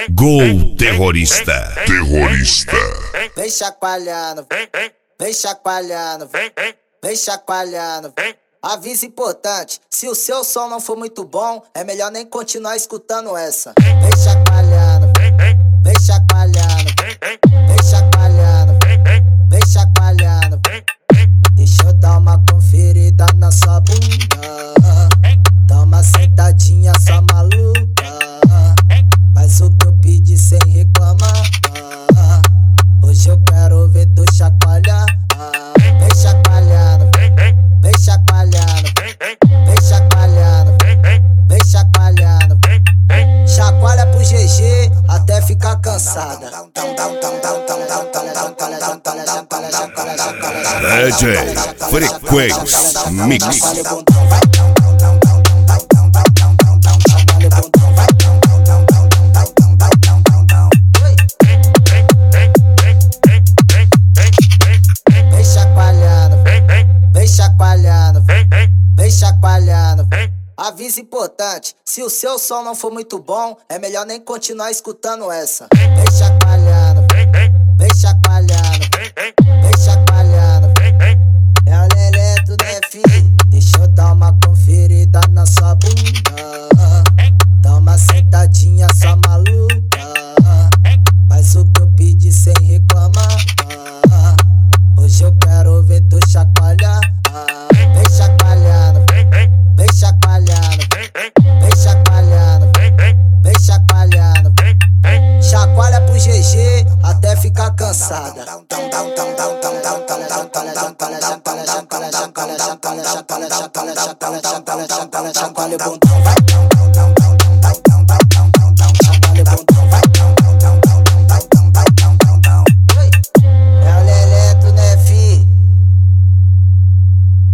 Gol terrorista. Terrorista. Vem chacoalhando, vem chacoalhando, vem chacoalhando. Aviso importante, se o seu som não for muito bom, é melhor nem continuar escutando essa. Vem chacoalhando, vem chacoalhando, vem chacoalhando, vem chacoalhando. Deixa eu dar uma conferida na sua bunda. Dá uma sentadinha só maluca. Faz o que eu pedi sem reclamar. Hoje eu quero ver tu chacoalhar. Vem chacoalhando, vem chacoalhando, vem chacoalhando, vem chacoalhando. Chacoalha pro GG até ficar cansada. DJ Frequência Mix. Vem chacoalhando, vem chacoalhando. Aviso importante, se o seu som não for muito bom, é melhor nem continuar escutando essa. Vem chacoalhando, vem chacoalhando, vem chacoalhando. É a Lelé, tudo é filho. Deixa eu dar uma conferida na sua bunda. Dá uma sentadinha só maluca. Faz o que eu pedi sem reclamar. Hoje eu quero ver tu chacoalhar. Vem chacoalhando, vem chacoalhando, vem chacoalhando, vem chacoalhando. Chacoalha pro GG até ficar cansada. Chacoalha o bundão.